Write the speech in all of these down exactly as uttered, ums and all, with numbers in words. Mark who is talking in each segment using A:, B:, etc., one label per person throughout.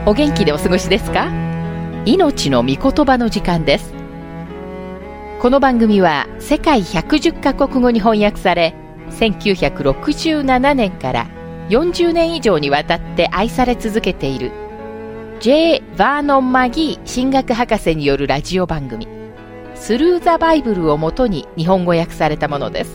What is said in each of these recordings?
A: お元気でお過ごしですか？命の御言葉の時間です。この番組は世界ひゃくじゅっカ国語に翻訳され、せんきゅうひゃくろくじゅうななねんからよんじゅうねん以上にわたって愛され続けている J. バーノン・マギー神学博士によるラジオ番組スルー・ザ・バイブルをもとに日本語訳されたものです。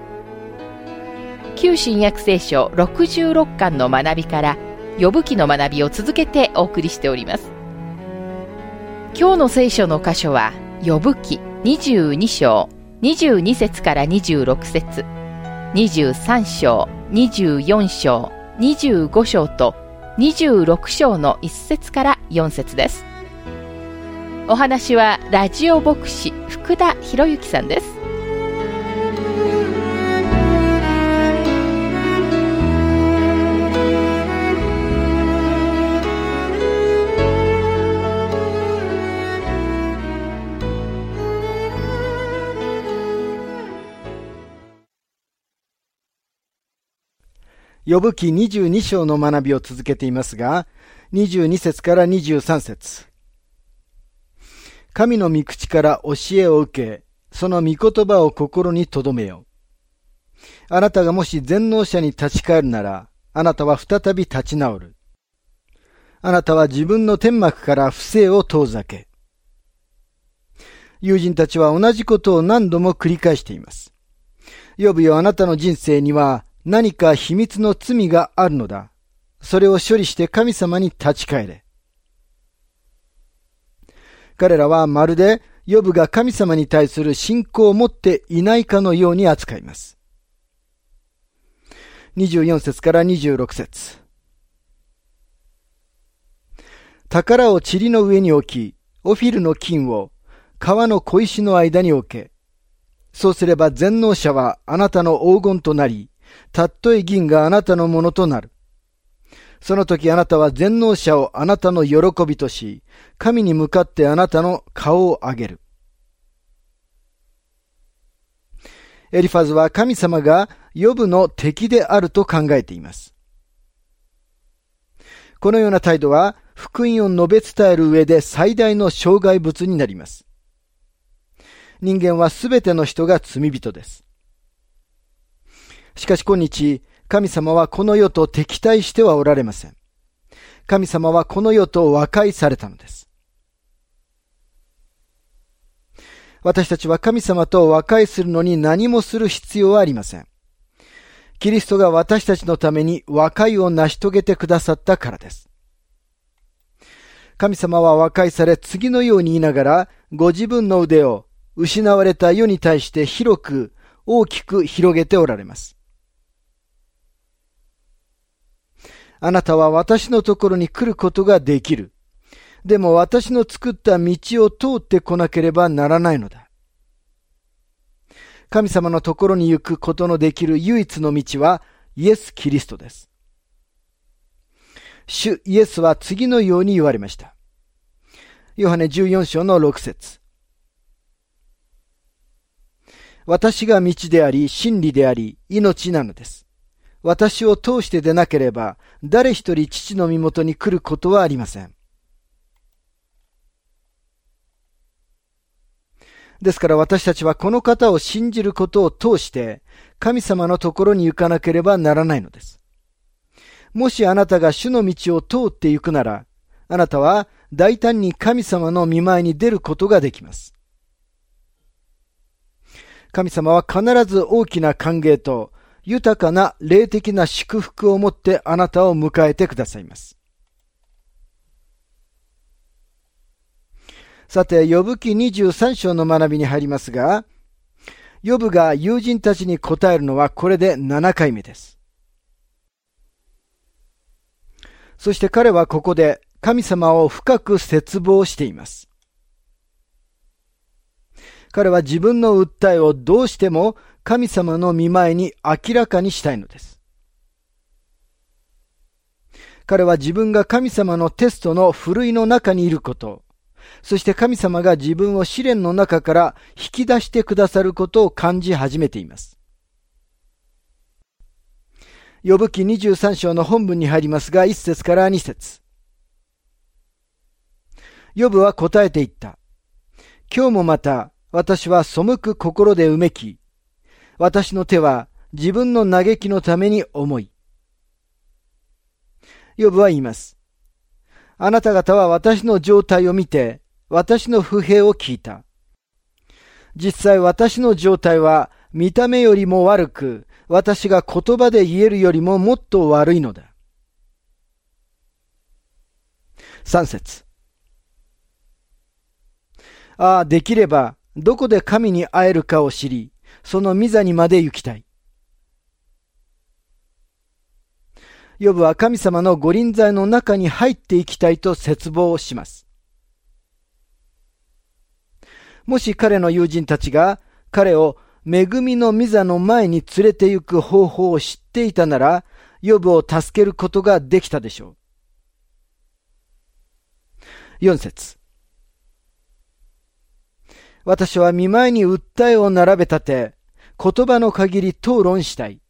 A: 旧新約聖書ろくじゅうろっかんの学びから呼ぶ記の学びを続けてお送りしております。今日の聖書の箇所は呼ぶ記にじゅうにしょうにじゅうに節からにじゅうろく節、にじゅうさんしょうにじゅうよんしょうにじゅうごしょうとにじゅうろくしょうのいち節からよん節です。お話はラジオ牧師福田博之さんです。
B: 呼ぶ記にじゅうにしょうの学びを続けていますが、にじゅうに節からにじゅうさん節。神の御口から教えを受け、その御言葉を心に留めよう。あなたがもし全能者に立ち返るなら、あなたは再び立ち直る。あなたは自分の天幕から不正を遠ざけ。友人たちは同じことを何度も繰り返しています。呼ぶよ、あなたの人生には、何か秘密の罪があるのだ。それを処理して神様に立ち返れ。彼らはまるでヨブが神様に対する信仰を持っていないかのように扱います。にじゅうよん節からにじゅうろく節。宝を塵の上に置き、オフィルの金を川の小石の間に置け。そうすれば全能者はあなたの黄金となり、たっとい銀があなたのものとなる。その時あなたは全能者をあなたの喜びとし、神に向かってあなたの顔を上げる。エリファズは神様がヨブの敵であると考えています。このような態度は福音を述べ伝える上で最大の障害物になります。人間はすべての人が罪人です。しかし今日、神様はこの世と敵対してはおられません。神様はこの世と和解されたのです。私たちは神様と和解するのに何もする必要はありません。キリストが私たちのために和解を成し遂げてくださったからです。神様は和解され、次のように言いながら、ご自分の腕を失われた世に対して広く、大きく広げておられます。あなたは私のところに来ることができる。でも私の作った道を通ってこなければならないのだ。神様のところに行くことのできる唯一の道はイエス・キリストです。主イエスは次のように言われました。ヨハネじゅうよんしょうのろく節。私が道であり、真理であり、命なのです。私を通してでなければ、誰一人父の身元に来ることはありません。ですから私たちはこの方を信じることを通して、神様のところに行かなければならないのです。もしあなたが主の道を通って行くなら、あなたは大胆に神様の御前に出ることができます。神様は必ず大きな歓迎と豊かな霊的な祝福をもってあなたを迎えてくださいます。さて、ヨブ記にじゅうさんしょうの学びに入りますが、ヨブが友人たちに答えるのはこれでななかいめです。そして彼はここで神様を深く切望しています。彼は自分の訴えをどうしても神様の御前に明らかにしたいのです。彼は自分が神様のテストのふるいの中にいること、そして神様が自分を試練の中から引き出してくださることを感じ始めています。ヨブ記にじゅうさん章の本文に入りますが、いち節からに節。 ヨブは答えて言った。今日もまた私は背く心でうめき、私の手は自分の嘆きのために重い。ヨブは言います。あなた方は私の状態を見て、私の不平を聞いた。実際私の状態は見た目よりも悪く、私が言葉で言えるよりももっと悪いのだ。三節。ああ、できればどこで神に会えるかを知り、その御座にまで行きたい。ヨブは神様の御臨在の中に入っていきたいと切望します。もし彼の友人たちが彼を恵みの御座の前に連れて行く方法を知っていたなら、ヨブを助けることができたでしょう。四節。私は見舞いに訴えを並べ立て、言葉の限り討論したい。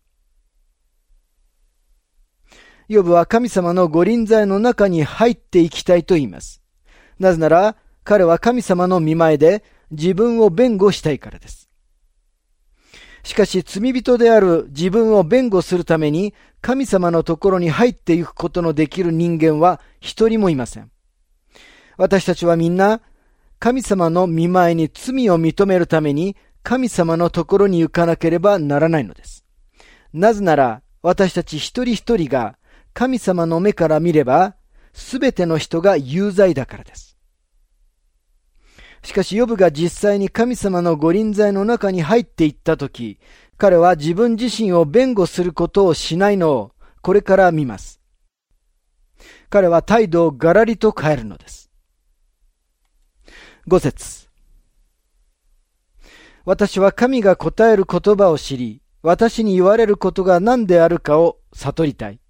B: ヨブは神様の御臨在の中に入っていきたいと言います。なぜなら、彼は神様の見舞いで自分を弁護したいからです。しかし、罪人である自分を弁護するために、神様のところに入っていくことのできる人間は一人もいません。私たちはみんな、神様の見舞いに罪を認めるために、神様のところに行かなければならないのです。なぜなら、私たち一人一人が神様の目から見れば、すべての人が有罪だからです。しかし、ヨブが実際に神様の御臨在の中に入っていったとき、彼は自分自身を弁護することをしないのを、これから見ます。彼は態度をがらりと変えるのです。五節。私は神が答える言葉を知り、私に言われることが何であるかを悟りたい。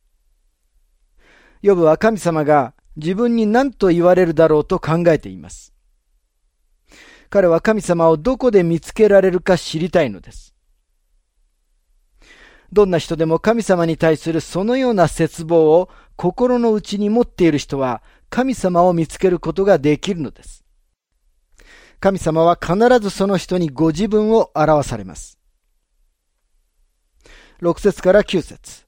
B: ヨブは神様が自分に何と言われるだろうと考えています。彼は神様をどこで見つけられるか知りたいのです。どんな人でも神様に対するそのような絶望を心の内に持っている人は神様を見つけることができるのです。神様は必ずその人にご自分を表されます。ろく節からきゅう節。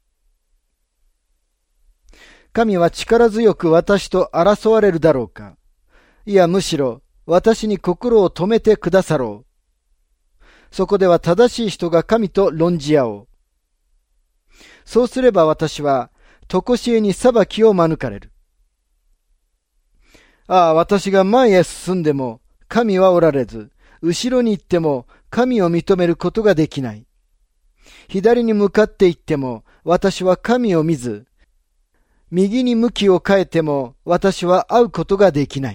B: 神は力強く私と争われるだろうか。いや、むしろ私に心を止めてくださろう。そこでは正しい人が神と論じ合おう。そうすれば私は常しえに裁きを免れる。ああ、私が前へ進んでも神はおられず、後ろに行っても神を認めることができない。左に向かって行っても私は神を見ず、右に向きを変えても私は会うことができない。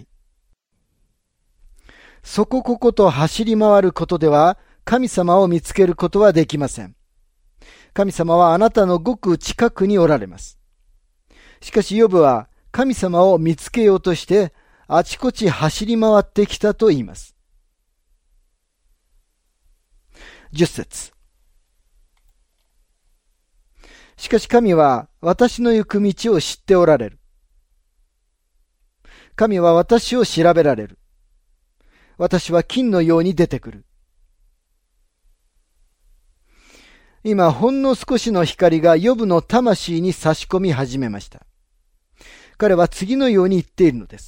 B: そこここと走り回ることでは神様を見つけることはできません。神様はあなたのごく近くにおられます。しかしヨブは神様を見つけようとしてあちこち走り回ってきたと言います。十節。しかし神は私の行く道を知っておられる。神は私を調べられる。私は金のように出てくる。今ほんの少しの光がヨブの魂に差し込み始めました。彼は次のように言っているのです。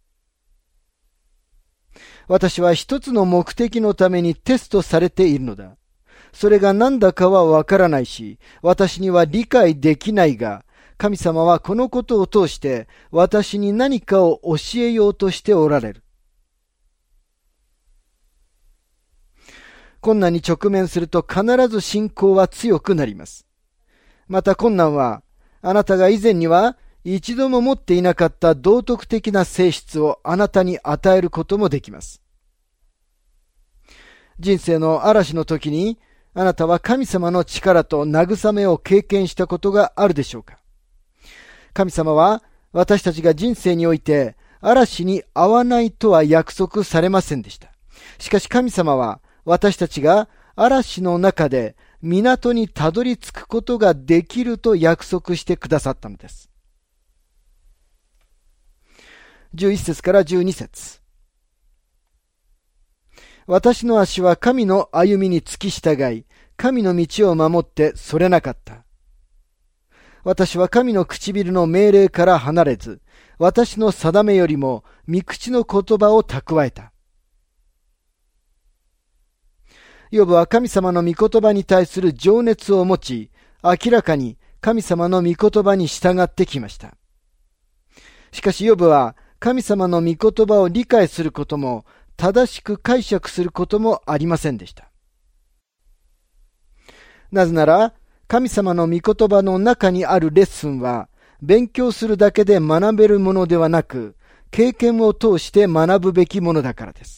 B: 私は一つの目的のためにテストされているのだ。それが何だかはわからないし、私には理解できないが、神様はこのことを通して私に何かを教えようとしておられる。困難に直面すると必ず信仰は強くなります。また困難は、あなたが以前には一度も持っていなかった道徳的な性質をあなたに与えることもできます。人生の嵐の時に、あなたは神様の力と慰めを経験したことがあるでしょうか。神様は私たちが人生において嵐に遭わないとは約束されませんでした。しかし神様は私たちが嵐の中で港にたどり着くことができると約束してくださったのです。 じゅういっ節からじゅうに節。私の足は神の歩みに付き従い、神の道を守ってそれなかった。私は神の唇の命令から離れず、私の定めよりも御口の言葉を蓄えた。ヨブは神様の御言葉に対する情熱を持ち、明らかに神様の御言葉に従ってきました。しかしヨブは神様の御言葉を理解することも、正しく解釈することもありませんでした。なぜなら、神様の御言葉の中にあるレッスンは、勉強するだけで学べるものではなく、経験を通して学ぶべきものだからです。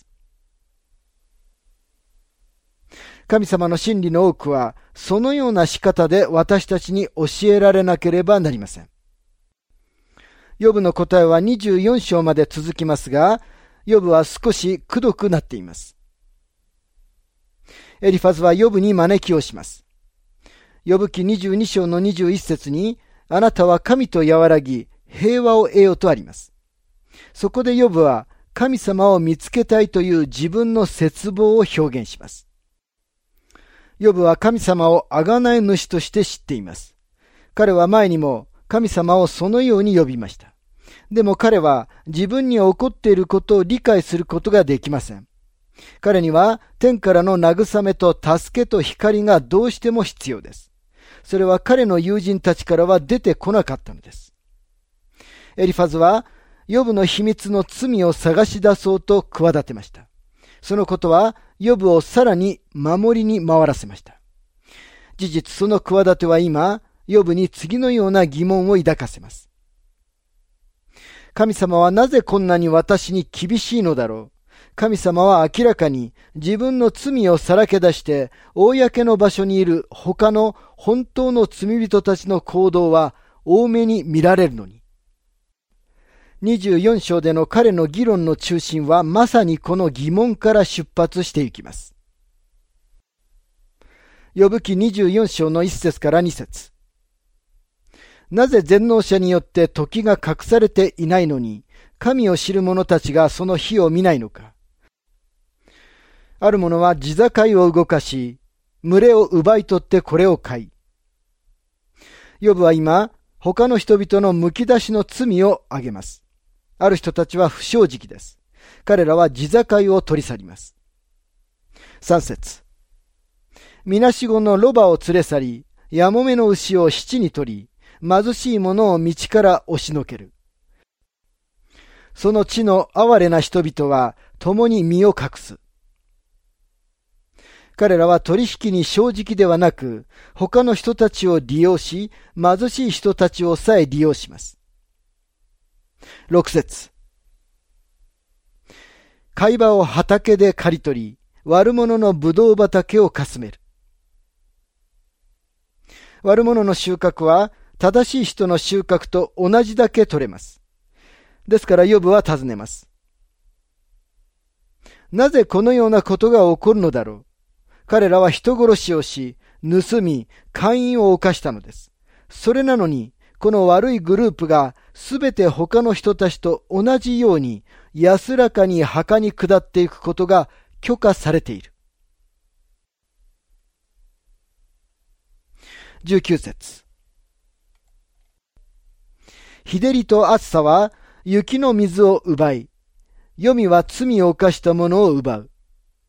B: 神様の真理の多くは、そのような仕方で私たちに教えられなければなりません。ヨブの答えはにじゅうよん章まで続きますが、ヨブは少しくどくなっています。エリファズはヨブに招きをします。ヨブ記にじゅうに章のにじゅういち節に、あなたは神と和らぎ、平和を得よとあります。そこでヨブは神様を見つけたいという自分の切望を表現します。ヨブは神様を贖い主として知っています。彼は前にも神様をそのように呼びました。でも彼は自分に起こっていることを理解することができません。彼には天からの慰めと助けと光がどうしても必要です。それは彼の友人たちからは出てこなかったのです。エリファズはヨブの秘密の罪を探し出そうと企てました。そのことはヨブをさらに守りに回らせました。事実その企ては今、ヨブに次のような疑問を抱かせます。神様はなぜこんなに私に厳しいのだろう。神様は明らかに自分の罪をさらけ出して、公の場所にいる他の本当の罪人たちの行動は多めに見られるのに。にじゅうよん章での彼の議論の中心はまさにこの疑問から出発していきます。ヨブ記にじゅうよん章のいち節からに節。なぜ全能者によって時が隠されていないのに、神を知る者たちがその日を見ないのか。ある者は地境を動かし、群れを奪い取ってこれを買い。ヨブは今、他の人々の剥き出しの罪を挙げます。ある人たちは不正直です。彼らは地境を取り去ります。さん節。みなしごのロバを連れ去り、やもめの牛を七に取り、貧しい者を道から押しのける。その地の哀れな人々は共に身を隠す。彼らは取引に正直ではなく、他の人たちを利用し、貧しい人たちをさえ利用します。ろく節。貝場を畑で刈り取り、悪者のぶどう畑をかすめる。悪者の収穫は、正しい人の収穫と同じだけ取れます。ですからヨブは尋ねます。なぜこのようなことが起こるのだろう。彼らは人殺しをし、盗み、姦淫を犯したのです。それなのに、この悪いグループがすべて他の人たちと同じように安らかに墓に下っていくことが許可されている。じゅうきゅう節。日照りと暑さは雪の水を奪い、黄泉は罪を犯した者を奪う。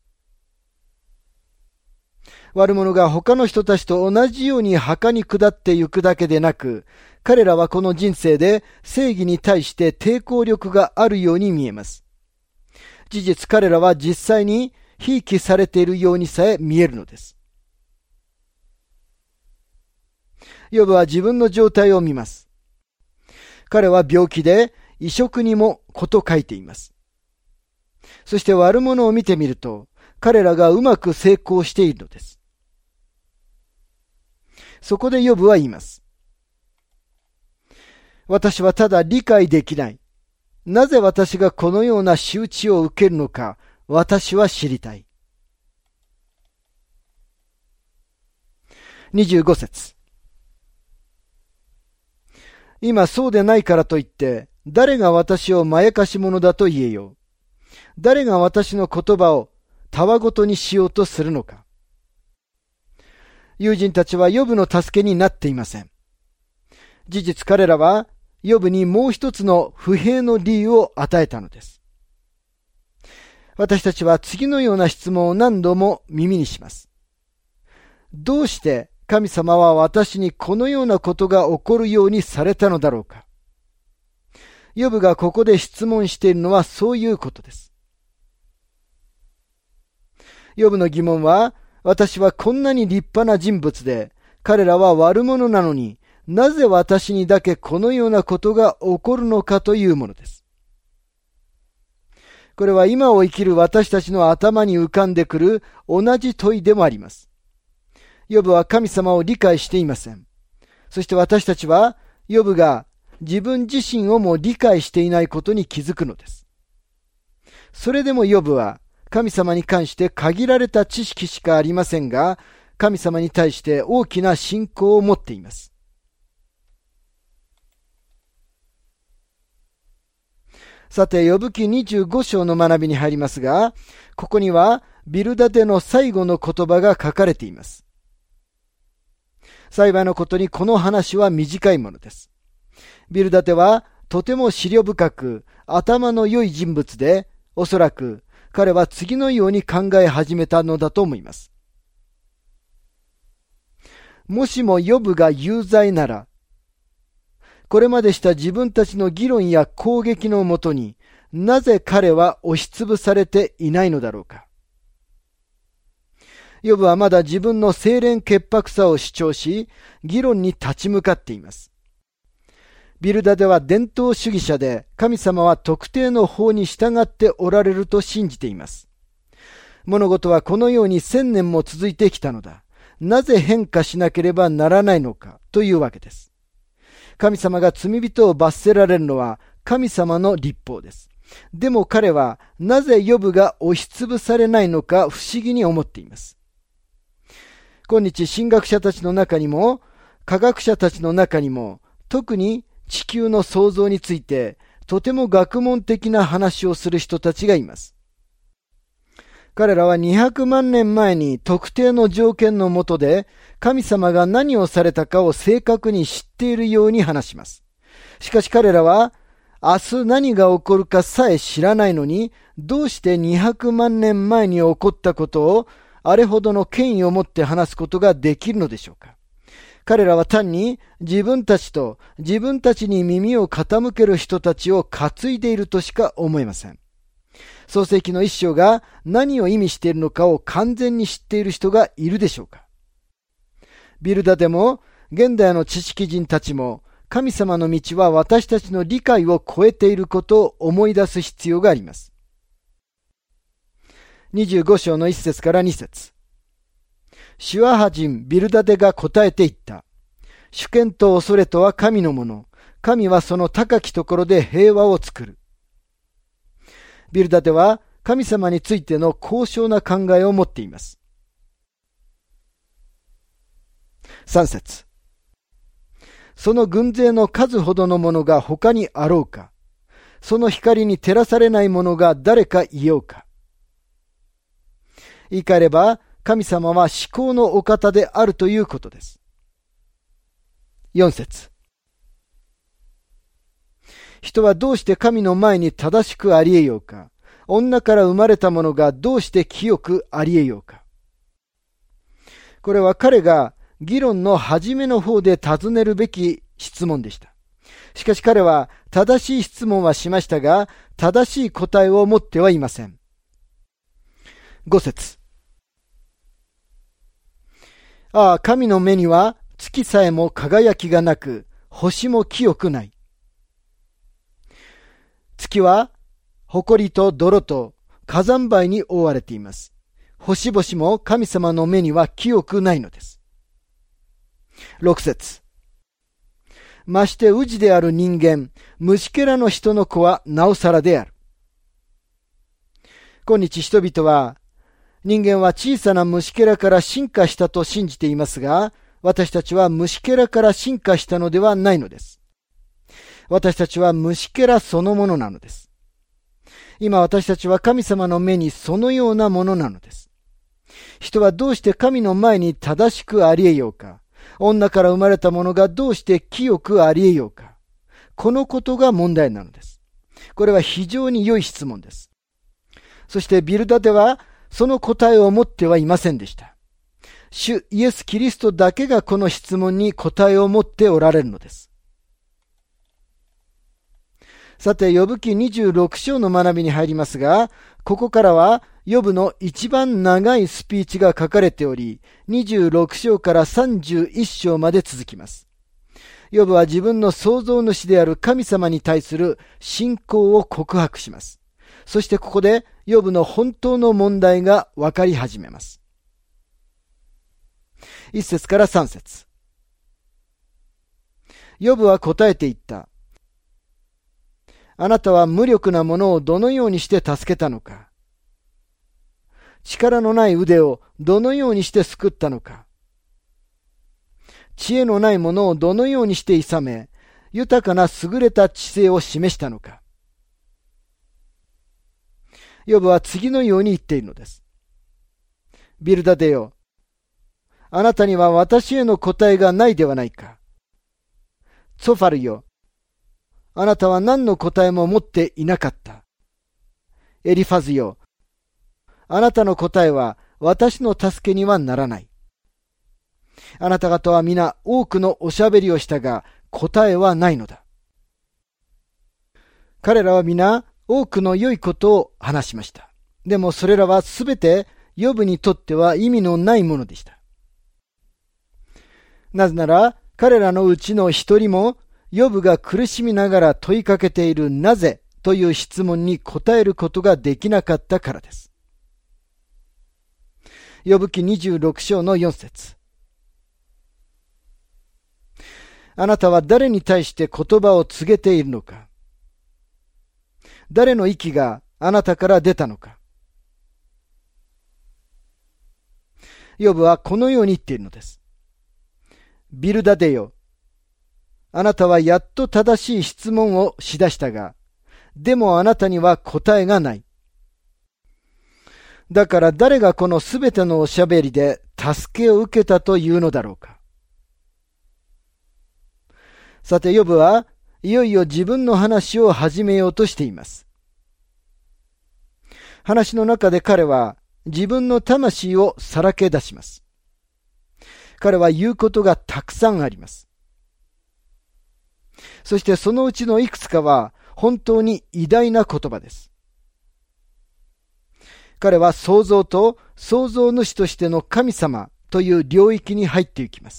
B: 悪者が他の人たちと同じように墓に下ってゆくだけでなく、彼らはこの人生で正義に対して抵抗力があるように見えます。事実彼らは実際にひいきされているようにさえ見えるのです。ヨブは自分の状態を見ます。彼は病気で移植にもこと書いています。そして悪者を見てみると、彼らがうまく成功しているのです。そこでヨブは言います。私はただ理解できない。なぜ私がこのような仕打ちを受けるのか、私は知りたい。にじゅうご節。今そうでないからといって、 誰が私をまやかし者だと言えよう。誰が私の言葉をたわごとにしようとするのか。友人たちはヨブの助けになっていません。事実彼らはヨブにもう一つの不平の理由を与えたのです。私たちは次のような質問を何度も耳にします。どうして神様は私にこのようなことが起こるようにされたのだろうか。ヨブがここで質問しているのはそういうことです。ヨブの疑問は、私はこんなに立派な人物で、彼らは悪者なのになぜ私にだけこのようなことが起こるのかというものです。これは今を生きる私たちの頭に浮かんでくる同じ問いでもあります。ヨブは神様を理解していません。そして私たちはヨブが自分自身をも理解していないことに気づくのです。それでもヨブは神様に関して限られた知識しかありませんが、神様に対して大きな信仰を持っています。さて、ヨブ記にじゅうご章の学びに入りますが、ここにはビルダテの最後の言葉が書かれています。幸いのことにこの話は短いものです。ビルダテはとても思慮深く頭の良い人物で、おそらく彼は次のように考え始めたのだと思います。もしもヨブが有罪なら、これまでした自分たちの議論や攻撃のもとに、なぜ彼は押しつぶされていないのだろうか。ヨブはまだ自分の清廉潔白さを主張し、議論に立ち向かっています。ビルダでは伝統主義者で、神様は特定の法に従っておられると信じています。物事はこのように千年も続いてきたのだ。なぜ変化しなければならないのかというわけです。神様が罪人を罰せられるのは神様の律法です。でも彼はなぜヨブが押しつぶされないのか不思議に思っています。今日神学者たちの中にも科学者たちの中にも特に地球の創造についてとても学問的な話をする人たちがいます。彼らはにひゃくまんねんまえに特定の条件の下で神様が何をされたかを正確に知っているように話します。しかし彼らは明日何が起こるかさえ知らないのに、どうしてにひゃくまんねんまえに起こったことをあれほどの権威を持って話すことができるのでしょうか。彼らは単に自分たちと自分たちに耳を傾ける人たちを担いでいるとしか思えません。創世記の一章が何を意味しているのかを完全に知っている人がいるでしょうか。ビルダでも現代の知識人たちも神様の道は私たちの理解を超えていることを思い出す必要があります。にじゅうご章のいっ節からに節。シュアハ人ビルダデが答えて言った。主権と恐れとは神のもの。神はその高きところで平和を作る。ビルダデは神様についての高尚な考えを持っています。さん節。その軍勢の数ほどのものが他にあろうか。その光に照らされないものが誰かいようか。言い換えれば、神様は至高のお方であるということです。よん節。人はどうして神の前に正しくありえようか。女から生まれたものがどうして清くありえようか。これは彼が議論の初めの方で尋ねるべき質問でした。しかし彼は正しい質問はしましたが、正しい答えを持ってはいません。ご節。ああ、神の目には月さえも輝きがなく、星も清くない。月は埃と泥と火山灰に覆われています。星々も神様の目には清くないのです。ろく節。まして氏である人間、虫けらの人の子はなおさらである。今日人々は、人間は小さな虫けらから進化したと信じていますが、私たちは虫けらから進化したのではないのです。 私たちは虫けらそのものなのです。今私たちは神様の目にそのようなものなのです。人はどうして神の前に正しくあり得ようか。女から生まれたものがどうして清くあり得ようか。このことが問題なのです。これは非常に良い質問です。そしてビルダデはその答えを持ってはいませんでした。主イエス・キリストだけがこの質問に答えを持っておられるのです。さて、ヨブ記にじゅうろく章の学びに入りますが、ここからはヨブの一番長いスピーチが書かれており、にじゅうろく章からさんじゅういち章まで続きます。ヨブは自分の創造主である神様に対する信仰を告白します。そしてここでヨブの本当の問題が分かり始めます。いち節からさん節。ヨブは答えて言った。あなたは無力な者をどのようにして助けたのか。力のない腕をどのようにして救ったのか。知恵のない者をどのようにして諌め、豊かな優れた知性を示したのか。ヨブは次のように言っているのです。ビルダデよ。あなたには私への答えがないではないか。ツォファルよ。あなたは何の答えも持っていなかった。エリファズよ。あなたの答えは私の助けにはならない。あなた方は皆多くのおしゃべりをしたが答えはないのだ。彼らは皆多くの良いことを話しました。でもそれらはすべてヨブにとっては意味のないものでした。なぜなら彼らのうちの一人もヨブが苦しみながら問いかけているなぜという質問に答えることができなかったからです。ヨブ記にじゅうろく章のよん節。あなたは誰に対して言葉を告げているのか。誰の息があなたから出たのか。ヨブはこのように言っているのです。ビルダデよ。あなたはやっと正しい質問をしだしたが、でもあなたには答えがない。だから誰がこのすべてのおしゃべりで助けを受けたというのだろうか。さてヨブはいよいよ自分の話を始めようとしています。話の中で彼は自分の魂をさらけ出します。彼は言うことがたくさんあります。そしてそのうちのいくつかは本当に偉大な言葉です。彼は創造と創造主としての神様という領域に入っていきます。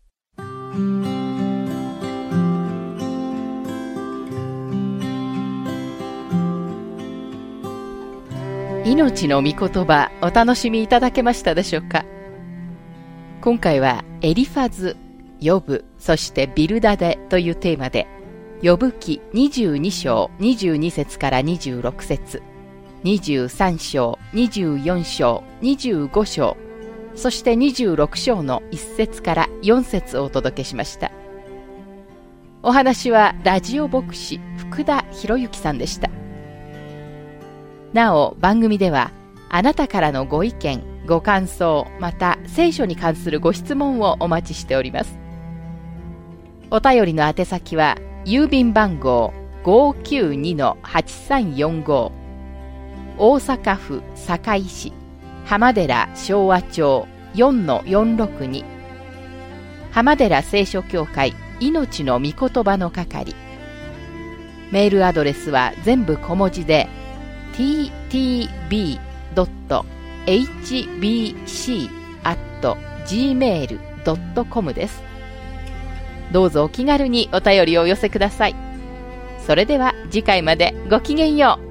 A: 命の御言葉、お楽しみいただけましたでしょうか。今回はエリファズ、ヨブ、そしてビルダデというテーマで、ヨブ記にじゅうに章にじゅうに節からにじゅうろく節、にじゅうさん章、にじゅうよん章、にじゅうご章、そしてにじゅうろく章のいち節からよん節をお届けしました。お話はラジオ牧師福田博之さんでした。なお番組ではあなたからのご意見、ご感想、また聖書に関するご質問をお待ちしております。お便りの宛先は郵便番号 ごーきゅうにのはちさんよんご、大阪府堺市浜寺昭和町 よんのよんろくに、浜寺聖書協会命の御言葉の係。メールアドレスは全部小文字で ティーティービードットエイチビーシーアットジーメールドットコム です。どうぞお気軽にお便りをお寄せください。それでは次回までごきげんよう。